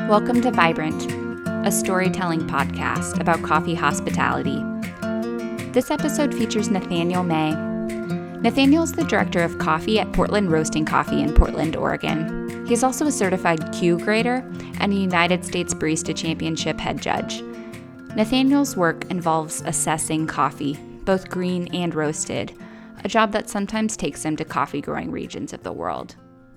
Welcome to Vibrant, a storytelling podcast about coffee hospitality. This episode features Nathaniel May. Nathaniel's the director of coffee at Portland Roasting Coffee in Portland, Oregon. He's also a certified Q grader and a United States Barista Championship head judge. Nathaniel's work involves assessing coffee, both green and roasted, a job that sometimes takes him to coffee-growing regions of the world.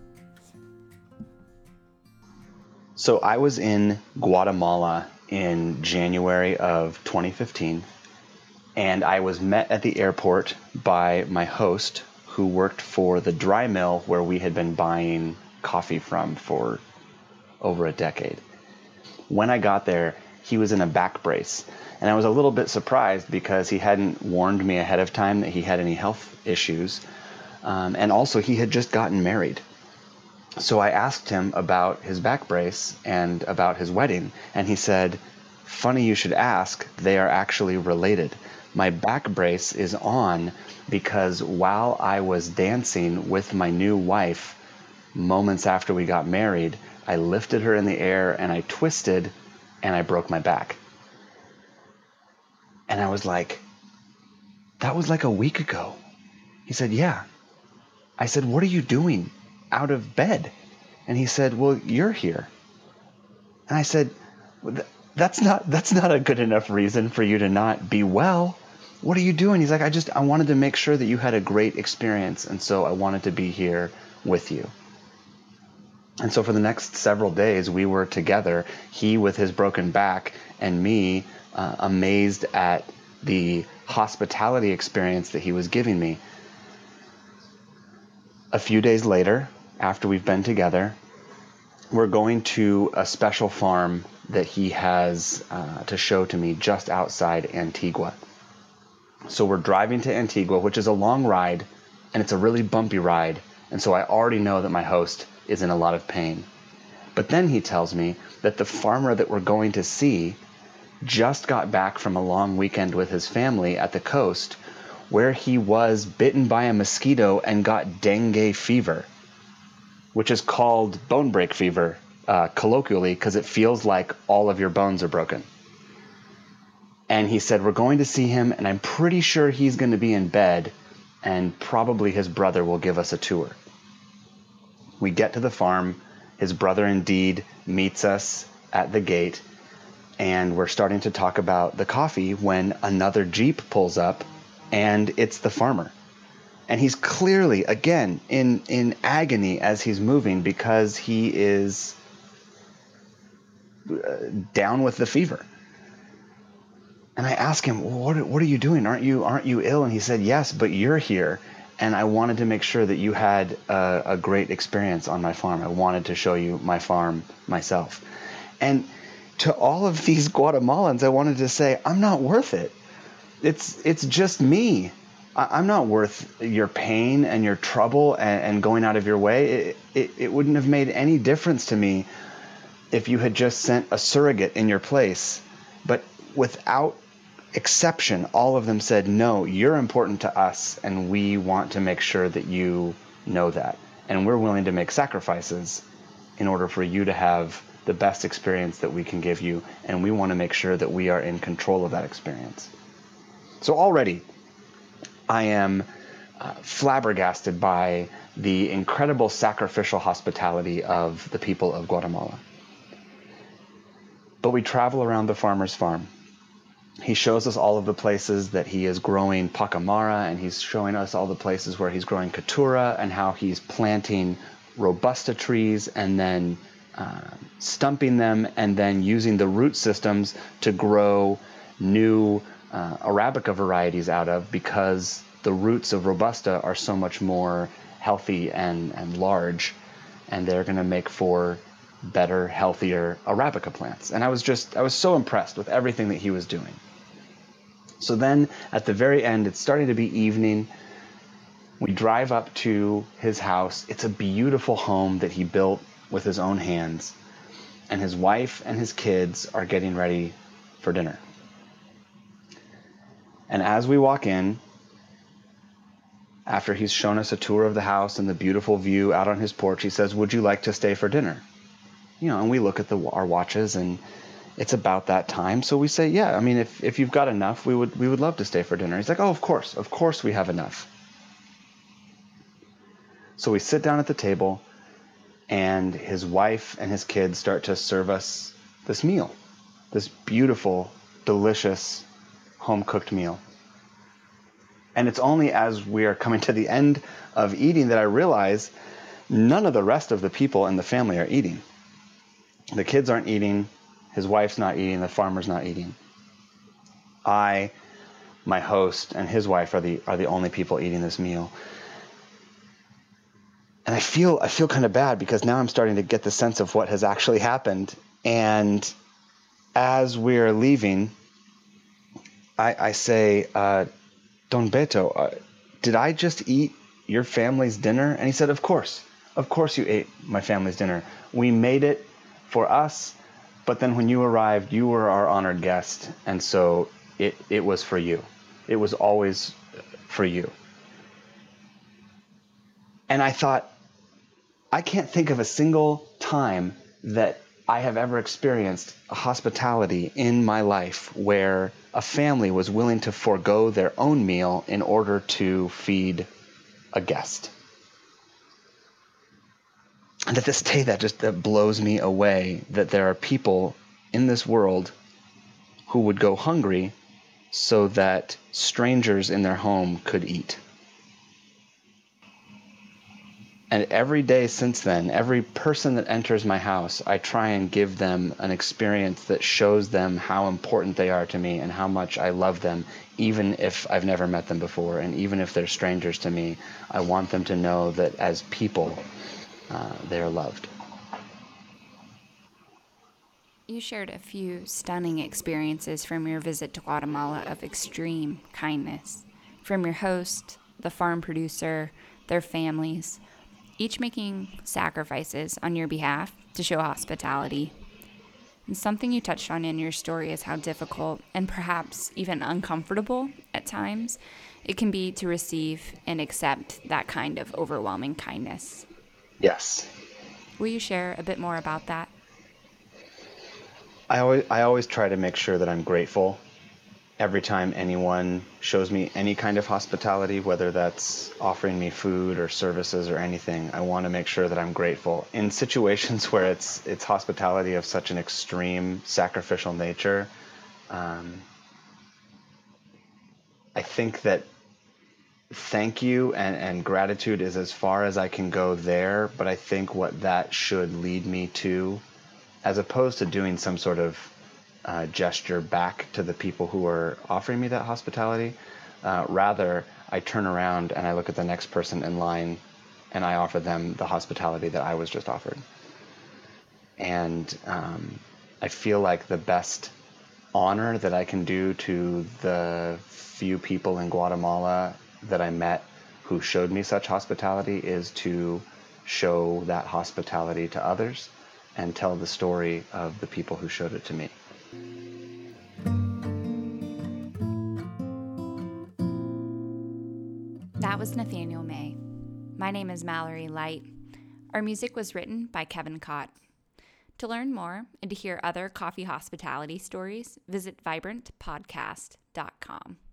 So I was in Guatemala in January of 2015, and I was met at the airport by my host, who worked for the dry mill where we had been buying coffee from for over a decade. When I got there, he was in a back brace, and I was a little bit surprised because he hadn't warned me ahead of time that he had any health issues, and also he had just gotten married. So I asked him about his back brace and about his wedding, and he said, "Funny you should ask, they are actually related. My back brace is on because while I was dancing with my new wife, moments after we got married, I lifted her in the air and I twisted and I broke my back." And I was like, "That was like a week ago." He said, "Yeah." I said, "What are you doing out of bed?" And he said, "Well, you're here." And I said, that's not a good enough reason for you to not be well. What are you doing?" He's like, I wanted to make sure that you had a great experience, and so I wanted to be here with you." And so for the next several days, we were together, he with his broken back and me amazed at the hospitality experience that he was giving me. A few days later, after we've been together, we're going to a special farm that he has to show to me just outside Antigua. So we're driving to Antigua, which is a long ride, and it's a really bumpy ride, and so I already know that my host is in a lot of pain. But then he tells me that the farmer that we're going to see just got back from a long weekend with his family at the coast, where he was bitten by a mosquito and got dengue fever, which is called bone break fever colloquially because it feels like all of your bones are broken. And he said, "We're going to see him, and I'm pretty sure he's going to be in bed, and probably his brother will give us a tour." We get to the farm. His brother indeed meets us at the gate, and we're starting to talk about the coffee when another Jeep pulls up, and it's the farmer. And he's clearly, again, in agony as he's moving because he is down with the fever. And I asked him, what are you doing? Aren't you ill? And he said, "Yes, but you're here. And I wanted to make sure that you had a great experience on my farm. I wanted to show you my farm myself." And to all of these Guatemalans, I wanted to say, I'm not worth it. It's just me. I'm not worth your pain and your trouble and going out of your way. It wouldn't have made any difference to me if you had just sent a surrogate in your place. But without exception, all of them said, "No, you're important to us, and we want to make sure that you know that. And we're willing to make sacrifices in order for you to have the best experience that we can give you, and we want to make sure that we are in control of that experience." So already, I am flabbergasted by the incredible sacrificial hospitality of the people of Guatemala. But we travel around the farmer's farm. He shows us all of the places that he is growing pacamara, and he's showing us all the places where he's growing caturra and how he's planting robusta trees and then stumping them and then using the root systems to grow new Arabica varieties out of, because the roots of robusta are so much more healthy and large, and they're going to make for better, healthier Arabica plants. And I was so impressed with everything that he was doing. So then at the very end, it's starting to be evening. We drive up to his house. It's a beautiful home that he built with his own hands. And his wife and his kids are getting ready for dinner. And as we walk in, after he's shown us a tour of the house and the beautiful view out on his porch, he says, "Would you like to stay for dinner?" and we look at our watches, and it's about that time. So we say, yeah, I mean, if you've got enough, we would love to stay for dinner. He's like, oh, of course we have enough. So we sit down at the table, and his wife and his kids start to serve us this meal, this beautiful, delicious, home-cooked meal. And it's only as we are coming to the end of eating that I realize none of the rest of the people in the family are eating. The kids aren't eating. His wife's not eating. The farmer's not eating. I, my host, and his wife are the only people eating this meal. And I feel kind of bad because now I'm starting to get the sense of what has actually happened. And as we're leaving, I say, Don Beto, did I just eat your family's dinner? And he said, of course you ate my family's dinner. We made it for us, but then when you arrived, you were our honored guest, and so it was for you. It was always for you. And I thought, I can't think of a single time that I have ever experienced a hospitality in my life where a family was willing to forego their own meal in order to feed a guest. And to this day, that blows me away, that there are people in this world who would go hungry so that strangers in their home could eat. And every day since then, every person that enters my house, I try and give them an experience that shows them how important they are to me and how much I love them, even if I've never met them before, and even if they're strangers to me. I want them to know that as people, they are loved. You shared a few stunning experiences from your visit to Guatemala of extreme kindness, from your host, the farm producer, their families, each making sacrifices on your behalf to show hospitality. And something you touched on in your story is how difficult and perhaps even uncomfortable at times it can be to receive and accept that kind of overwhelming kindness. Yes. Will you share a bit more about that? I always try to make sure that I'm grateful every time anyone shows me any kind of hospitality, whether that's offering me food or services or anything. I want to make sure that I'm grateful. In situations where it's hospitality of such an extreme sacrificial nature, I think that thank you and gratitude is as far as I can go there, but I think what that should lead me to, as opposed to doing some sort of gesture back to the people who are offering me that hospitality, rather I turn around and I look at the next person in line and I offer them the hospitality that I was just offered. And I feel like the best honor that I can do to the few people in Guatemala that I met who showed me such hospitality is to show that hospitality to others and tell the story of the people who showed it to me. That was Nathaniel May. My name is Mallory Light. Our music was written by Kevin Cott. To learn more and to hear other coffee hospitality stories, visit vibrantpodcast.com.